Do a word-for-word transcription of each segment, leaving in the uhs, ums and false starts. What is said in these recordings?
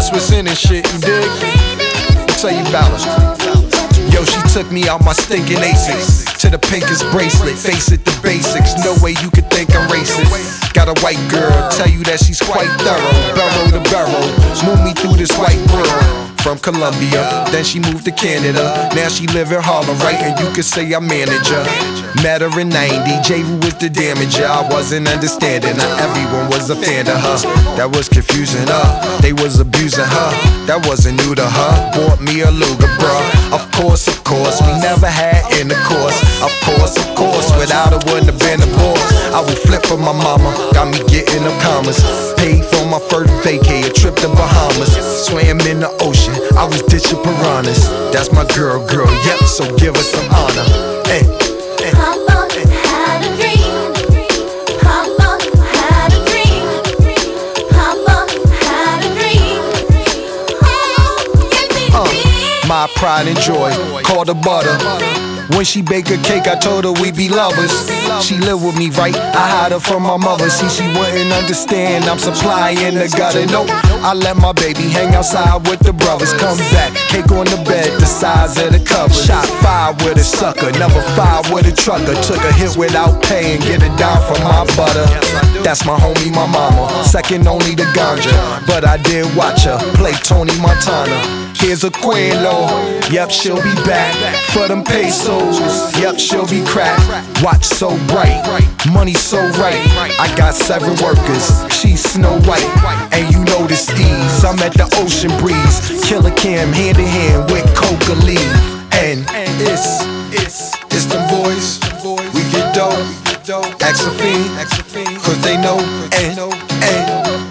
that's what's in this shit, you dig? I'll tell you about it. Yo, she took me out my stinking Asics to the pinkest bracelet. Face it, the basics. No way you could think I'm racist. Got a white girl, tell you that she's quite thorough. Barrel to barrel, move me through this white world. From Colombia, then she moved to Canada. Now she live in Harlem, right? And you could say I manage her. Met her in ninety, J-Ru was the damager. I wasn't understanding, not everyone was a fan of her. That was confusing her, they was abusing her. That wasn't new to her, bought me a Luger, bruh. Of course, of course, we never had intercourse. Of course, of course, without her wouldn't have been a boss. I would flip for my mama, got me getting them commas. Paid for my first vacay, a trip to Bahamas. Swam in the ocean, I was ditching piranhas. That's my girl, girl, yep, so give her some honor. Hey, hey. Papa had a dream. Papa had a dream. Papa had a dream. Oh, yes he Uh, did. my pride and joy, called her butter. When she bake a cake, I told her we be lovers. She live with me, right? I hide her from my mother. See, she wouldn't understand. I'm supplying the gutter. Nope, I let my baby hang outside with the brothers. Come back, cake on the bed, the size of the cover. Shot fire with a sucker, never fire with a trucker. Took a hit without paying, get it down from my butter. That's my homie, my mama. Second only to ganja, but I did watch her play Tony Montana. Here's a Quelo, yep, she'll be back for them pesos. Yep, she'll be cracked. Watch so bright, money so right. I got seven workers, she's Snow White, and you know this ease. I'm at the ocean breeze, Killer Cam hand in hand with Coca Lee, and it's it's it's them boys. We get dope, ask a fiend, cause they know, and and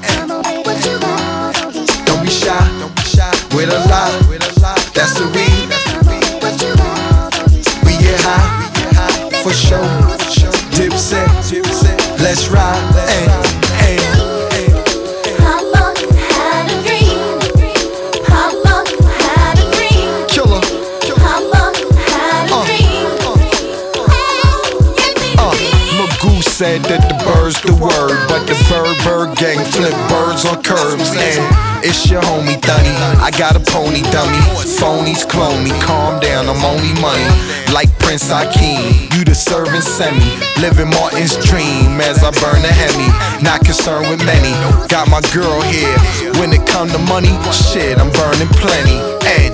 don't be shy. With a lie, that's the read. We get high, for sure. Dipset, let's ride. Ay, ay, ay. Papa had a dream. Papa had a dream. Killer, Papa had a Uh, dream. Oh, yes he uh, did. Magoo said that the bird's the word, but the bird bird gang flip birds on curbs. And it's your homie Dunny, I got a pony dummy. Phonies clone me, calm down, I'm only money. Like Prince Akeem, you the servant semi. Living Martin's dream as I burn a Hemi. Not concerned with many, got my girl here. When it come to money, shit, I'm burning plenty. And